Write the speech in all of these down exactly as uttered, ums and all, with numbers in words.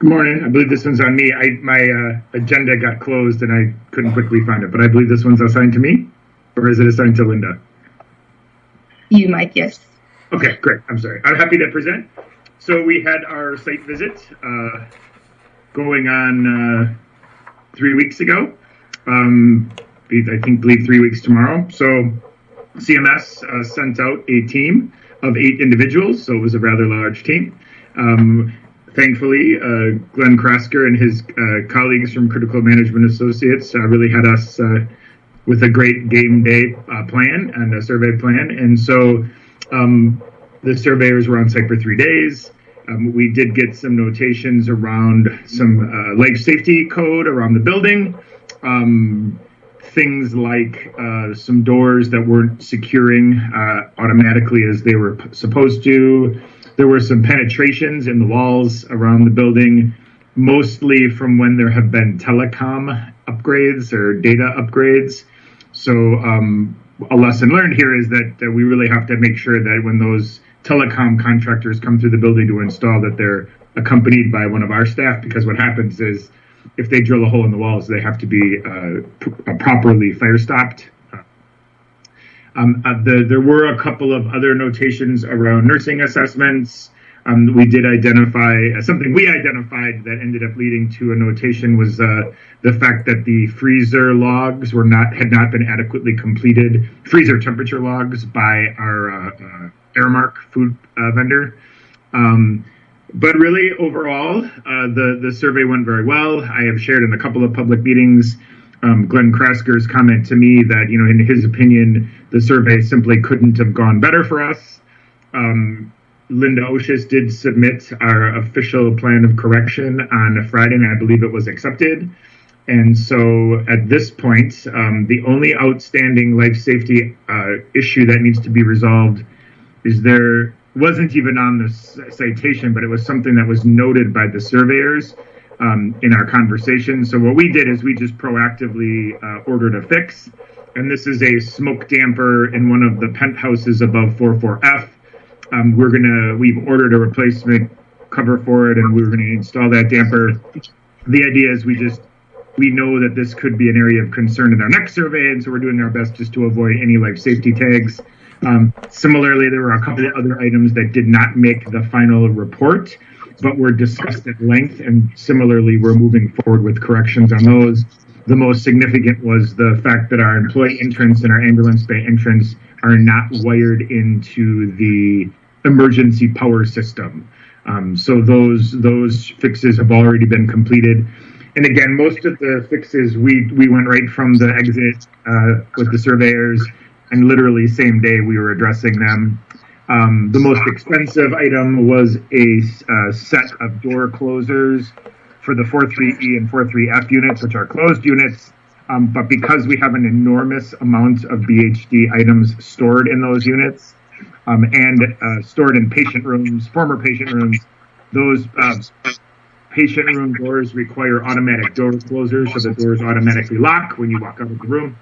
Good morning. I believe this one's on me. I, my uh, agenda got closed and I couldn't quickly find it, but I believe this one's assigned to me, or is it assigned to Linda? You, Mike, yes. Okay, great. I'm sorry. I'm happy to present. So we had our site visit uh, going on uh, three weeks ago. Um, I think, believe three weeks tomorrow. So C M S uh, sent out a team of eight individuals, so it was a rather large team. Um, Thankfully, uh, Glenn Krasker and his uh, colleagues from Critical Management Associates uh, really had us uh, with a great game day uh, plan and a survey plan. And so um, the surveyors were on site for three days. Um, we did get some notations around some uh, life safety code around the building. Um, things like uh, some doors that weren't securing uh, automatically as they were p- supposed to. There were some penetrations in the walls around the building, mostly from when there have been telecom upgrades or data upgrades. So um, a lesson learned here is that, that we really have to make sure that when those telecom contractors come through the building to install, that they're accompanied by one of our staff, because what happens is if they drill a hole in the walls, they have to be uh, p- properly fire stopped. Um, uh, the, there were a couple of other notations around nursing assessments. Um, we did identify uh, something we identified that ended up leading to a notation was uh, the fact that the freezer logs were not had not been adequately completed, freezer temperature logs by our uh, uh, Aramark food uh, vendor. Um, but really, overall, uh, the the survey went very well. I have shared in a couple of public meetings Um, Glenn Krasker's comment to me that, you know, in his opinion, the survey simply couldn't have gone better for us. Um, Linda Oshis did submit our official plan of correction on Friday, and I believe it was accepted. And so at this point, um, the only outstanding life safety uh, issue that needs to be resolved is there wasn't even on the citation, but it was something that was noted by the surveyors Um, in our conversation. So what we did is we just proactively uh, ordered a fix, and this is a smoke damper in one of the penthouses above four four F. Um, we're gonna, we've ordered a replacement cover for it, and we're gonna install that damper. The idea is we just, we know that this could be an area of concern in our next survey, and so we're doing our best just to avoid any life safety tags. Um, similarly, there were a couple of other items that did not make the final report, but were discussed at length, and similarly, we're moving forward with corrections on those. The most significant was the fact that our employee entrance and our ambulance bay entrance are not wired into the emergency power system. Um, so those those fixes have already been completed. And again, most of the fixes, we, we went right from the exit uh, with the surveyors, and literally same day we were addressing them. Um, the most expensive item was a uh, set of door closers for the four three E and four three F units, which are closed units. Um, but because we have an enormous amount of B H D items stored in those units um, and uh, stored in patient rooms, former patient rooms, those uh, patient room doors require automatic door closers, so the doors automatically lock when you walk out of the room.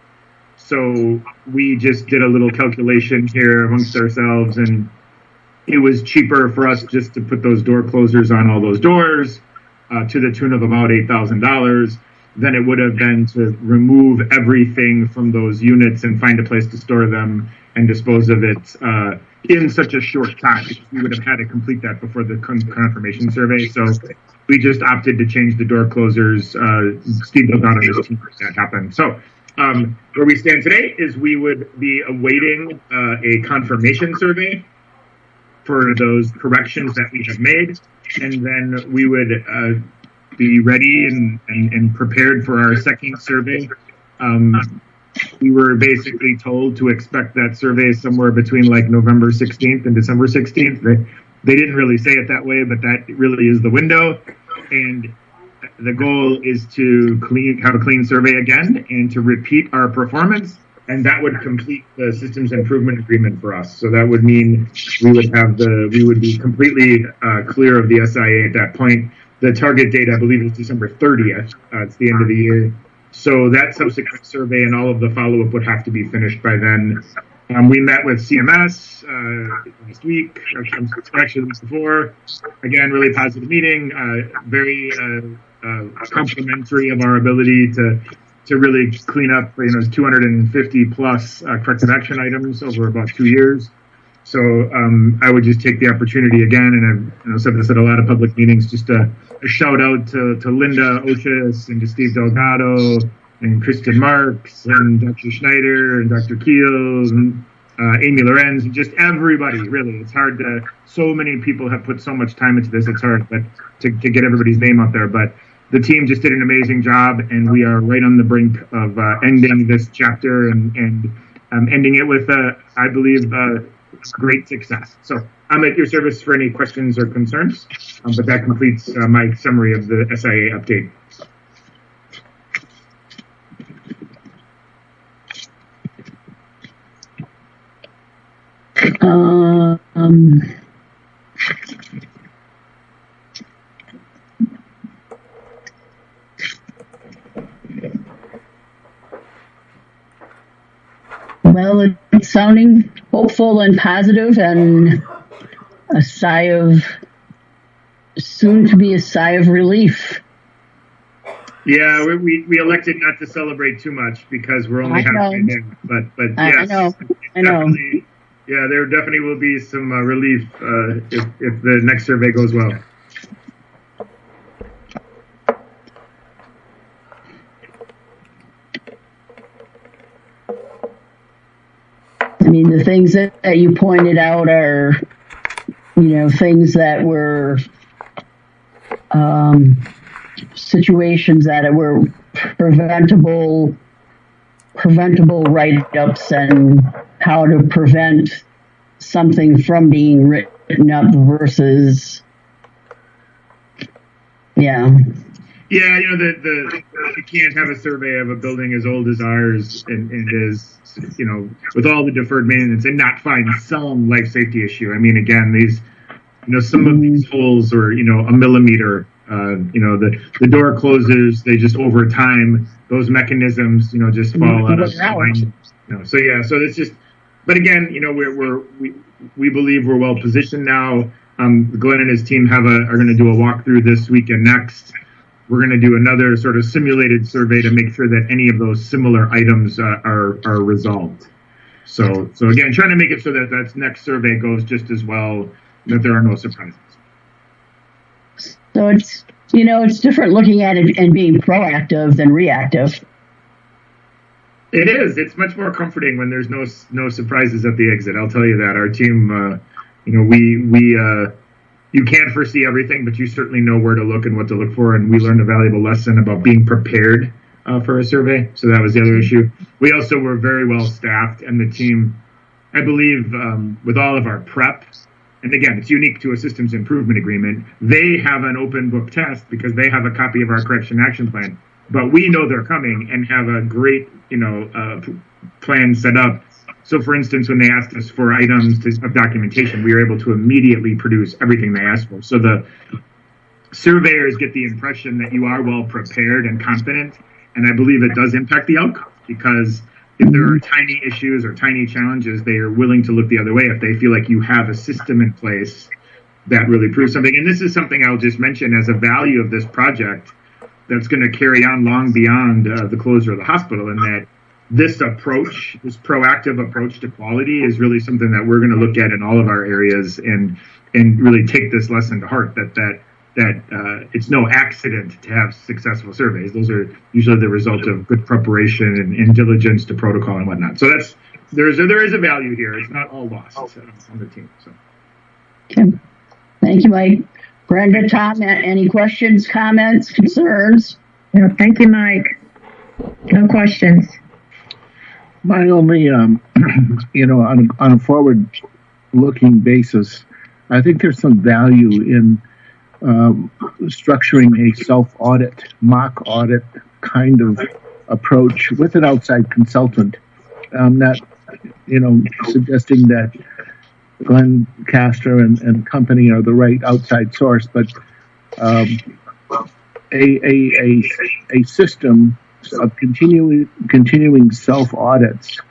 So we just did a little calculation here amongst ourselves, and it was cheaper for us just to put those door closers on all those doors uh, to the tune of about eight thousand dollars than it would have been to remove everything from those units and find a place to store them and dispose of it uh, in such a short time. We would have had to complete that before the con- confirmation survey. So we just opted to change the door closers. Uh, Steve Delgado and his team made that happen. So Um, where we stand today is we would be awaiting uh, a confirmation survey for those corrections that we have made, and then we would uh, be ready and, and, and prepared for our second survey. Um, we were basically told to expect that survey somewhere between like November sixteenth and December sixteenth. They, they didn't really say it that way, but that really is the window. And the goal is to clean, have a clean survey again and to repeat our performance, and that would complete the systems improvement agreement for us. So that would mean we would have the, we would be completely uh, clear of the S I A at that point. The target date, I believe, is December thirtieth. Uh, it's the end of the year. So that subsequent survey and all of the follow-up would have to be finished by then. Um, we met with C M S uh, last week, actually the week before. Again, really positive meeting, uh, very uh, uh, complimentary of our ability to to really clean up, you know, two hundred fifty plus uh, corrective action items over about two years. So um, I would just take the opportunity again, and I've you know, said this at a lot of public meetings, just a, a shout out to, to Linda Oshis and to Steve Delgado and Kristen Marks and Doctor Schneider and Doctor Keel and uh, Amy Lorenz, and just everybody, really. It's hard to, so many people have put so much time into this, it's hard but to, to get everybody's name out there. But the team just did an amazing job, and we are right on the brink of uh, ending this chapter and, and um, ending it with, uh, I believe, uh, great success. So I'm at your service for any questions or concerns, um, but that completes uh, my summary of the S I A update. Um, well, it's sounding hopeful and positive, and a sigh of, soon to be a sigh of relief. Yeah, we, we, we elected not to celebrate too much because we're only halfway there. But, but I, yes, I know, I know. Yeah, there definitely will be some uh, relief uh, if, if the next survey goes well. I mean, the things that, that you pointed out are, you know, things that were um, situations that were preventable, preventable write-ups, and how to prevent something from being written up versus, yeah. Yeah, you know, the, the you can't have a survey of a building as old as ours and, and as, you know, with all the deferred maintenance and not find some life safety issue. I mean, again, these, you know, some of these holes are, you know, a millimeter. Uh, you know, the, the door closes, they just over time, those mechanisms, you know, just fall out of line. You know, so yeah, so it's just, but again, you know, we're, we're we we believe we're well positioned now. Um, Glenn and his team have a are going to do a walkthrough this week and next. We're going to do another sort of simulated survey to make sure that any of those similar items uh, are are resolved. So so again, trying to make it so that that next survey goes just as well, that there are no surprises. So it's, you know, it's different looking at it and being proactive than reactive. It is. It's much more comforting when there's no no surprises at the exit. I'll tell you that. Our team, uh, you know, we we uh, you can't foresee everything, but you certainly know where to look and what to look for. And we learned a valuable lesson about being prepared uh, for a survey. So that was the other issue. We also were very well staffed, and the team, I believe, um, with all of our prep. And again, it's unique to a systems improvement agreement. They have an open book test because they have a copy of our correction action plan. But we know they're coming and have a great, you know, uh, plan set up. So, for instance, when they asked us for items to, of documentation, we were able to immediately produce everything they asked for. So the surveyors get the impression that you are well prepared and confident. And I believe it does impact the outcome, because if there are tiny issues or tiny challenges, they are willing to look the other way if they feel like you have a system in place that really proves something. And this is something I'll just mention as a value of this project that's going to carry on long beyond uh, the closure of the hospital, and that this approach, this proactive approach to quality, is really something that we're going to look at in all of our areas and and really take this lesson to heart, that that that uh, it's no accident to have successful surveys. Those are usually the result of good preparation and, and diligence to protocol and whatnot. So that's there's a, there is a value here. It's not all lost uh, on the team. So. Okay. Thank you, Mike. Brenda, Tom, any questions, comments, concerns? No, thank you, Mike. No questions. My only, um, you know, on a, on a forward-looking basis, I think there's some value in um, structuring a self-audit, mock audit kind of approach with an outside consultant. I'm not, you know, suggesting that Glenn Castor and, and company are the right outside source, but um, a, a a a system of continuing continuing self audits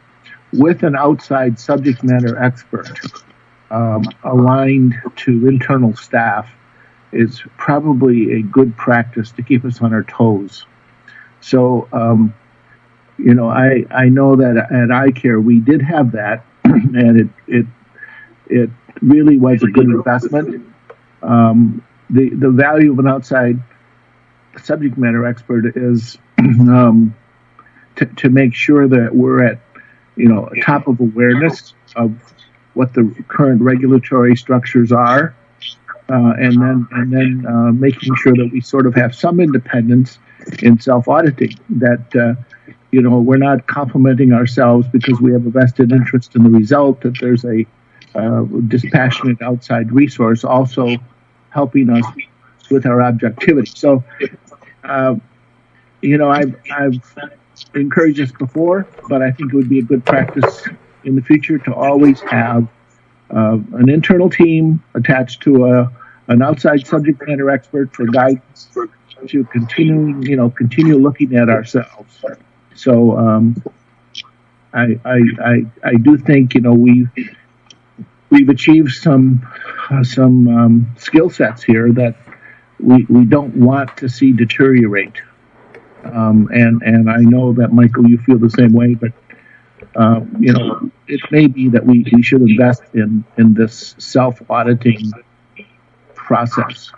with an outside subject matter expert um, aligned to internal staff is probably a good practice to keep us on our toes. So, um, you know, I, I know that at iCare we did have that, and it it it really was a good investment. Um, the the value of an outside subject matter expert is um, to to make sure that we're at, you know, top of awareness of what the current regulatory structures are, uh, and then and then uh, making sure that we sort of have some independence in self-auditing. That uh, you know, we're not complimenting ourselves because we have a vested interest in the result. That there's a uh, dispassionate outside resource also helping us with our objectivity. So, uh, you know, I've I've encouraged this before, but I think it would be a good practice in the future to always have uh, an internal team attached to a an outside subject matter expert for guidance, to continue, you know, continue looking at ourselves. So um, I, I I I do think, you know, we've we've achieved some uh, some um, skill sets here that we we don't want to see deteriorate. Um, and and I know that, Michael, you feel the same way, but uh, you know, it may be that we, we should invest in in this self-auditing process.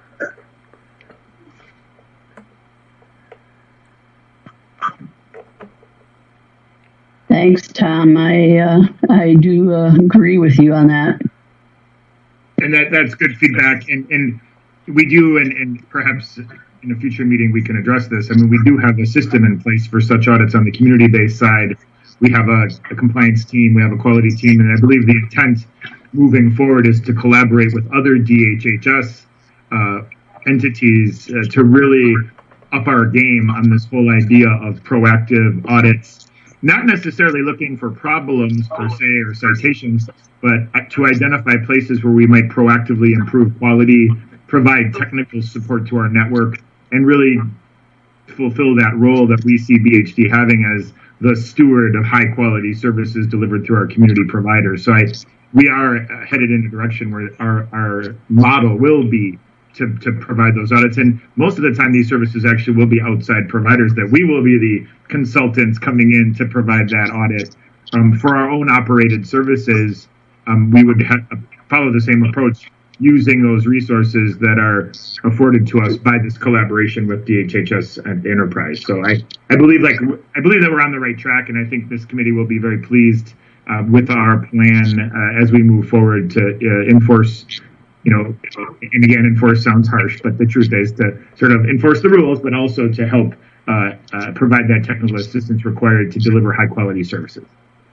Thanks, Tom. I uh, I do uh, agree with you on that. And that that's good feedback. And and we do, and, and perhaps in a future meeting we can address this. I mean, we do have a system in place for such audits on the community-based side. We have a, a compliance team, we have a quality team, and I believe the intent moving forward is to collaborate with other D H H S uh, entities uh, to really up our game on this whole idea of proactive audits. Not necessarily looking for problems per se or citations, but to identify places where we might proactively improve quality, provide technical support to our network, and really fulfill that role that we see B H D having as the steward of high quality services delivered through our community providers. So I, we are headed in a direction where our, our model will be to, to provide those audits. And most of the time, these services actually will be outside providers, that we will be the consultants coming in to provide that audit. Um, for our own operated services, um, we would ha- follow the same approach, using those resources that are afforded to us by this collaboration with D H H S and Enterprise. So I, I believe like I believe that we're on the right track, and I think this committee will be very pleased uh, with our plan uh, as we move forward to uh, enforce. You know, and again, enforce sounds harsh, but the truth is to sort of enforce the rules, but also to help uh, uh, provide that technical assistance required to deliver high quality services.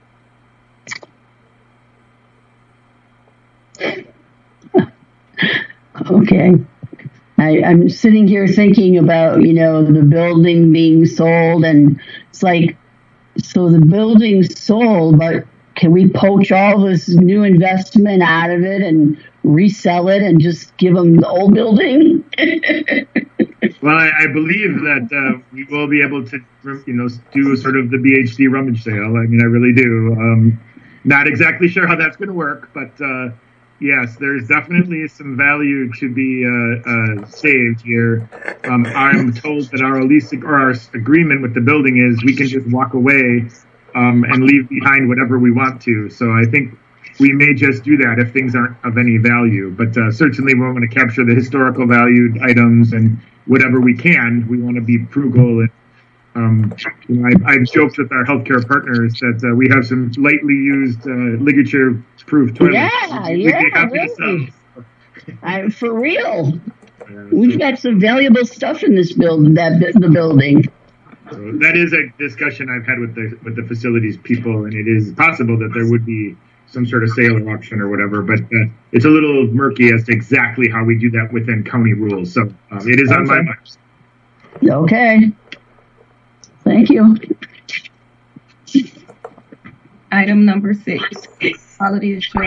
Okay. I, I'm sitting here thinking about, you know, the building being sold, and it's like, so the building's sold, but can we poach all this new investment out of it and resell it and just give them the old building? Well, I, I believe that uh, we will be able to, you know, do sort of the B H D rummage sale. I mean, I really do. Um, not exactly sure how that's going to work, but uh, yes, there's definitely some value to be uh, uh, saved here. Um, I'm told that our lease or our agreement with the building is we can just walk away um, and leave behind whatever we want to. So I think we may just do that if things aren't of any value. But uh, certainly we want to capture the historical valued items, and whatever we can, we want to be frugal. And um, you know, I, I've joked with our healthcare partners that uh, we have some lightly used uh, ligature-proof toilets. Yeah, We'd yeah, be happy to really. sell. I, for real. Yeah, We've so- got some valuable stuff in this building, that the building. So that is a discussion I've had with the with the facilities people, and it is possible that there would be some sort of sale or auction or whatever, but uh, it's a little murky as to exactly how we do that within county rules. So um, it is on my mind. Okay. Thank you. Item number six, quality assurance